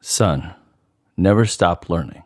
Son, never stop learning.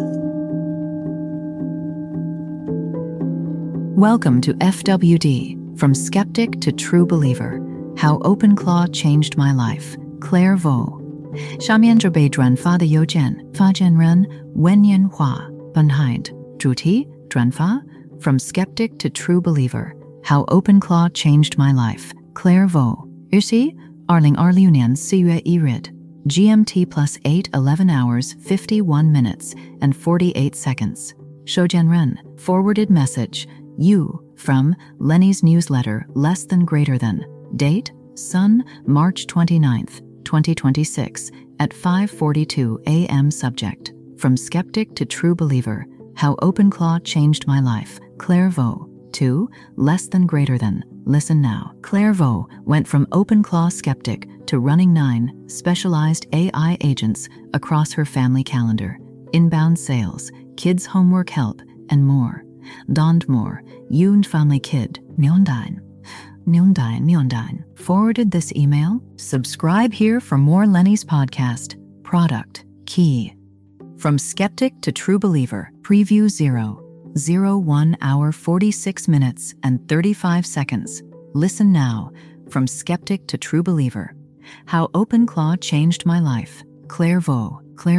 Welcome to FWD, From Skeptic to True Believer, How OpenClaw Changed My Life, Claire Vo. 下面准备转发的邮件，发件人文言华 Behind 主题转发 From Skeptic to True Believer, How OpenClaw Changed My Life, Claire Vo. 日期2026年4月1日 GMT plus 8:11 hours 51 minutes and 48 seconds. 收件人 forwarded message you from Lenny's newsletter Less Than Greater Than. Date Sun March 29th, 2026 at 5:42 a.m. Subject From Skeptic to True Believer, How OpenClaw Changed My Life, Claire Vo. 2. Less Than Greater Than. Listen now. Claire Vo went from OpenClaw skeptic to running 9 specialized AI agents across her family calendar, inbound sales, kids' homework help, and more. Donned more, Yoon family kid, Myeondan. Forwarded this email. Subscribe here for more Lenny's podcast. Product. Key. From Skeptic to True Believer. Preview 1 hour 46 minutes and 35 seconds. Listen now. From Skeptic to True Believer. How OpenClaw Changed My Life. Claire Vo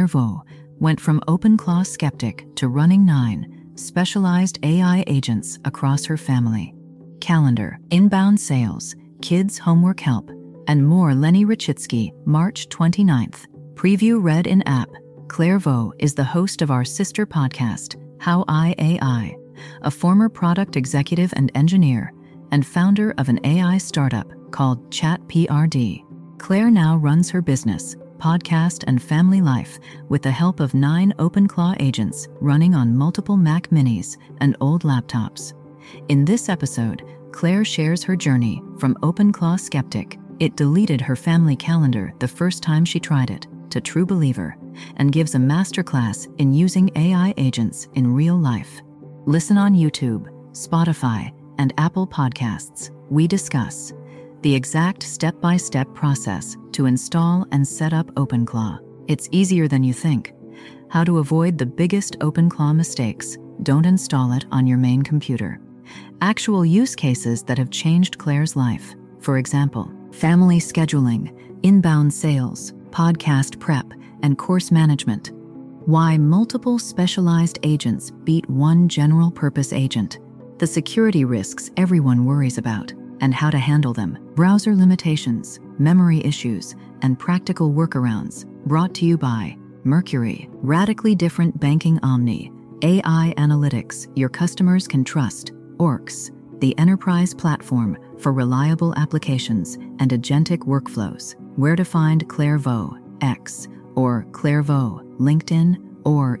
went from OpenClaw skeptic to running 9 specialized AI agents across her family. Calendar, inbound sales, kids' homework help, and more. Lenny Rachitsky, March 29th. Preview read in app. Claire Vo is the host of our sister podcast, How AI, a former product executive and engineer, and founder of an AI startup called ChatPRD. Claire now runs her business, podcast, and family life with the help of 9 OpenClaw agents running on multiple Mac Minis and old laptops. In this episode, Claire shares her journey from OpenClaw skeptic, it deleted her family calendar the first time she tried it, to True Believer, and gives a masterclass in using AI agents in real life. Listen on YouTube, Spotify, and Apple Podcasts. We discuss the exact step-by-step process to install and set up OpenClaw. It's easier than you think. How to avoid the biggest OpenClaw mistakes. Don't install it on your main computer. Actual use cases that have changed Claire's life. For example, family scheduling, inbound sales, podcast prep, and course management. Why multiple specialized agents beat one general-purpose agent. The security risks everyone worries about, and how to handle them. Browser limitations, memory issues, and practical workarounds. Brought to you by Mercury. Radically different banking Omni. AI analytics your customers can trust. Orcs, the enterprise platform for reliable applications and agentic workflows. Where to find Claire Vo, X, or Claire Vo, LinkedIn, or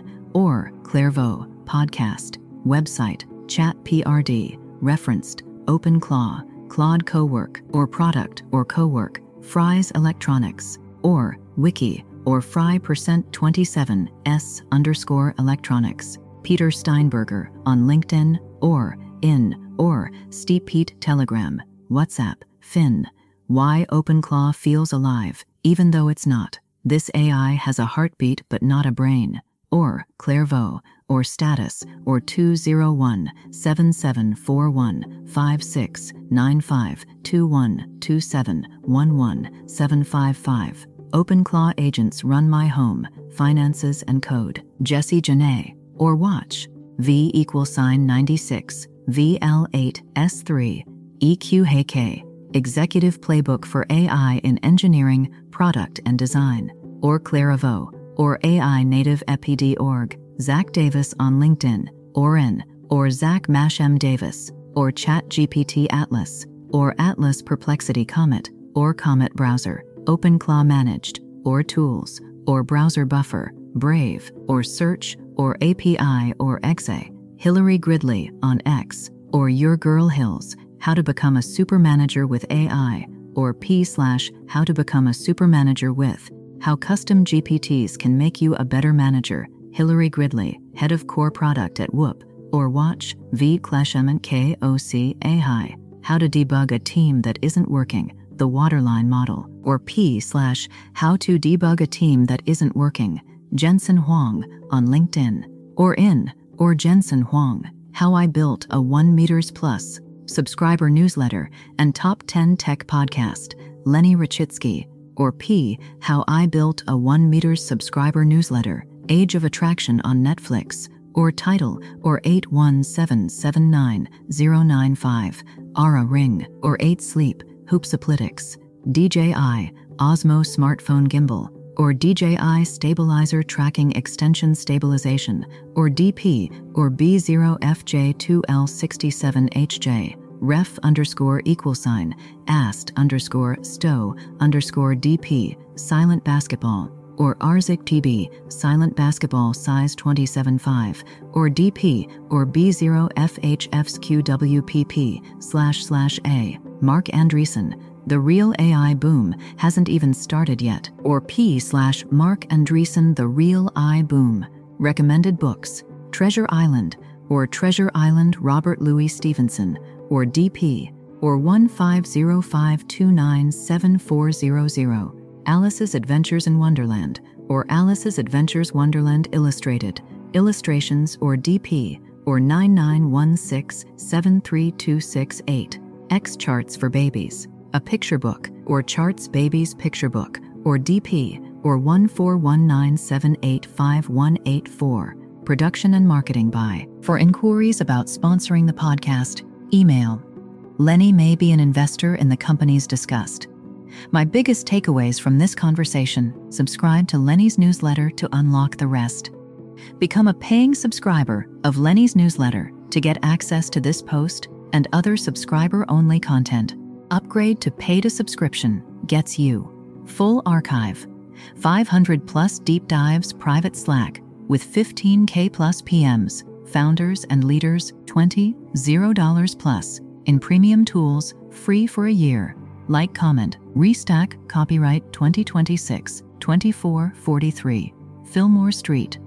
Claire Vo, podcast, website, ChatPRD, referenced, OpenClaw, Claude Cowork, or product or cowork, Fry's Electronics, or wiki, or Fry%27s_electronics, Peter Steinberger on LinkedIn, or Steve Pete Telegram, WhatsApp, Finn. Why OpenClaw feels alive, even though it's not. This AI has a heartbeat but not a brain. Or Claire Vo, or status, or 201-7741-5695-2127-11-755. OpenClaw agents run my home, finances and code. Jesse Janae. Or watch V=96 VL8S3 EQ Executive Playbook for AI in Engineering, Product and Design. Or Claire Vo, or AI Native EPD.org, Zach Davis on LinkedIn, or Zach Mashem Davis, or ChatGPT Atlas, or Atlas Perplexity Comet, or Comet Browser, OpenClaw Managed, or Tools, or Browser Buffer, Brave, or Search, or API or Exe, Hillary Gridley on X, or Your Girl Hills, How to Become a Super Manager with AI, or P/How to Become a Super Manager with, How Custom GPTs Can Make You a Better Manager, Hillary Gridley, Head of Core Product at Whoop, or watch V/KOC AI, How to Debug a Team That Isn't Working, The Waterline Model, or P/how to debug a team that isn't working, Jensen Huang, on LinkedIn, or Jensen Huang, How I Built a 1 Meters Plus subscriber newsletter and top 10 tech podcast, Lenny Rachitsky, or P, How I Built a 1 Meters subscriber newsletter, Age of Attraction on Netflix, or Title, or 81779-095, Aura Ring, or 8 Sleep, Hoopsaplitics, DJI, Osmo Smartphone Gimbal, or DJI Stabilizer Tracking Extension Stabilization, or DP, or B0FJ2L67HJ, ref_=, ast_stow_DP, Silent Basketball, or Arzik TB, Silent Basketball Size 27.5, or DP, or B0FHFSQWPP//A, Mark Andreessen, The Real AI Boom Hasn't Even Started Yet, or P/Mark Andreessen, The Real AI Boom. Recommended books, Treasure Island, or Treasure Island, Robert Louis Stevenson, or DP, or 1505297400, Alice's Adventures in Wonderland, or Alice's Adventures Wonderland Illustrated, Illustrations, or DP, or 9916-73268, X Charts for Babies, a picture book, or Charts Babies Picture Book, or DP, or 1419785184, Production and Marketing by. For inquiries about sponsoring the podcast, email. Lenny may be an investor in the companies discussed. My biggest takeaways from this conversation: subscribe to Lenny's newsletter to unlock the rest. Become a paying subscriber of Lenny's newsletter to get access to this post and other subscriber-only content. Upgrade to pay to subscription gets you full archive, 500 plus deep dives, private Slack with 15K plus PMs, founders and leaders, $20 plus in premium tools, free for a year. Like, comment, restack, copyright 2026-2443, Fillmore Street,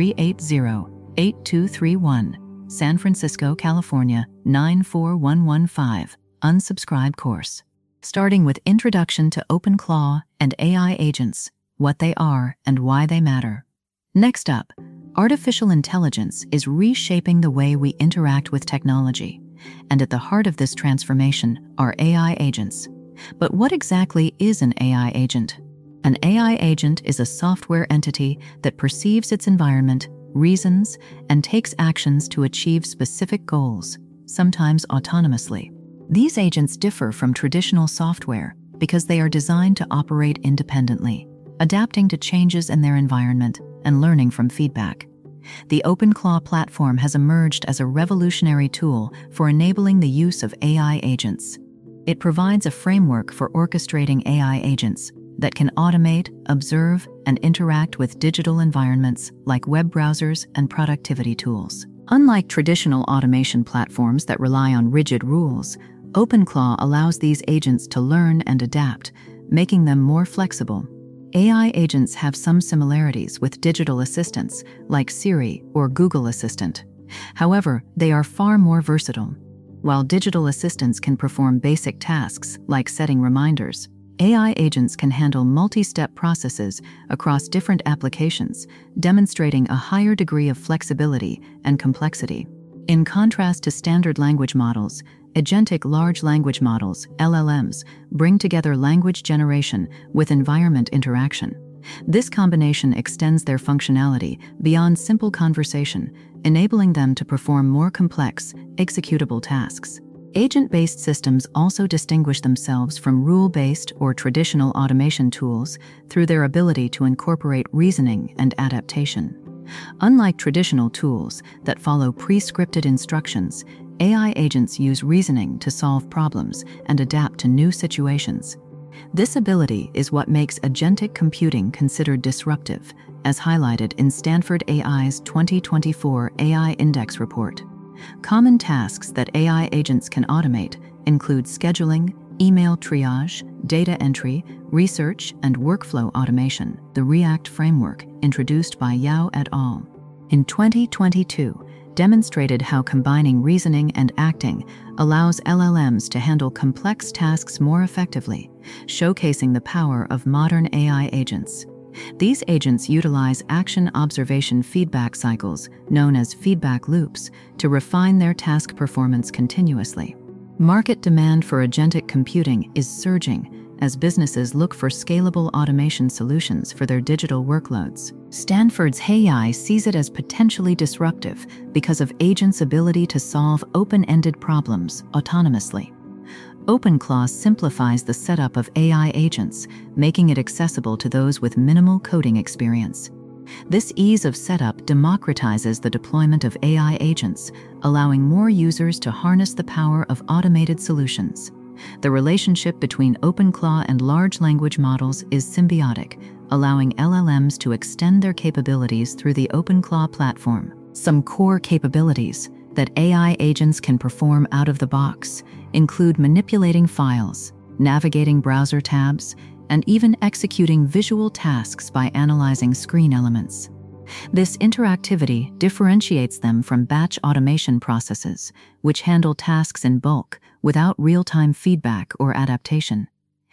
380-8231, San Francisco, California, 94115. Unsubscribe course. Starting with Introduction to OpenClaw and AI Agents, what they are and why they matter. Next up, artificial intelligence is reshaping the way we interact with technology, and at the heart of this transformation are AI agents. But what exactly is an AI agent? An AI agent is a software entity that perceives its environment, reasons, and takes actions to achieve specific goals, sometimes autonomously. These agents differ from traditional software because they are designed to operate independently, adapting to changes in their environment and learning from feedback. The OpenClaw platform has emerged as a revolutionary tool for enabling the use of AI agents. It provides a framework for orchestrating AI agents that can automate, observe, and interact with digital environments like web browsers and productivity tools. Unlike traditional automation platforms that rely on rigid rules, OpenClaw allows these agents to learn and adapt, making them more flexible. AI agents have some similarities with digital assistants like Siri or Google Assistant. However, they are far more versatile. While digital assistants can perform basic tasks like setting reminders, AI agents can handle multi-step processes across different applications, demonstrating a higher degree of flexibility and complexity. In contrast to standard language models, agentic large language models, LLMs, bring together language generation with environment interaction. This combination extends their functionality beyond simple conversation, enabling them to perform more complex, executable tasks. Agent-based systems also distinguish themselves from rule-based or traditional automation tools through their ability to incorporate reasoning and adaptation. Unlike traditional tools that follow pre-scripted instructions, AI agents use reasoning to solve problems and adapt to new situations. This ability is what makes agentic computing considered disruptive, as highlighted in Stanford AI's 2024 AI Index report. Common tasks that AI agents can automate include scheduling, email triage, data entry, research, and workflow automation. The ReACT framework, introduced by Yao et al. In 2022, demonstrated how combining reasoning and acting allows LLMs to handle complex tasks more effectively, showcasing the power of modern AI agents. These agents utilize action observation feedback cycles, known as feedback loops, to refine their task performance continuously. Market demand for agentic computing is surging as businesses look for scalable automation solutions for their digital workloads. Stanford's HeyAI sees it as potentially disruptive because of agents' ability to solve open-ended problems autonomously. OpenClaw simplifies the setup of AI agents, making it accessible to those with minimal coding experience. This ease of setup democratizes the deployment of AI agents, allowing more users to harness the power of automated solutions. The relationship between OpenClaw and large language models is symbiotic, allowing LLMs to extend their capabilities through the OpenClaw platform. Some core capabilities that AI agents can perform out of the box include manipulating files, navigating browser tabs, and even executing visual tasks by analyzing screen elements. This interactivity differentiates them from batch automation processes, which handle tasks in bulk without real-time feedback or adaptation.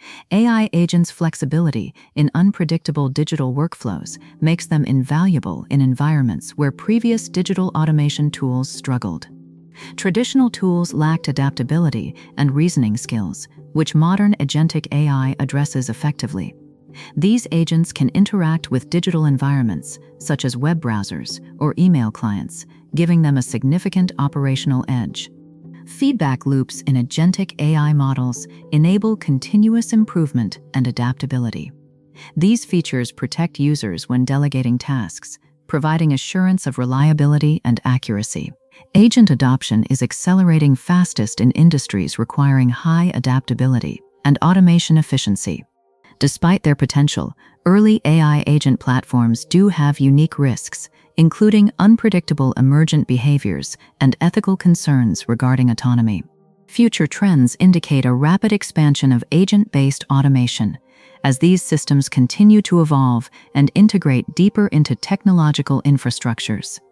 AI agents' flexibility in unpredictable digital workflows makes them invaluable in environments where previous digital automation tools struggled. Traditional tools lacked adaptability and reasoning skills, which modern agentic AI addresses effectively. These agents can interact with digital environments, such as web browsers or email clients, giving them a significant operational edge. Feedback loops in agentic AI models enable continuous improvement and adaptability. These features protect users when delegating tasks, providing assurance of reliability and accuracy. Agent adoption is accelerating fastest in industries requiring high adaptability and automation efficiency. Despite their potential, early AI agent platforms do have unique risks, including unpredictable emergent behaviors and ethical concerns regarding autonomy. Future trends indicate a rapid expansion of agent-based automation, as these systems continue to evolve and integrate deeper into technological infrastructures.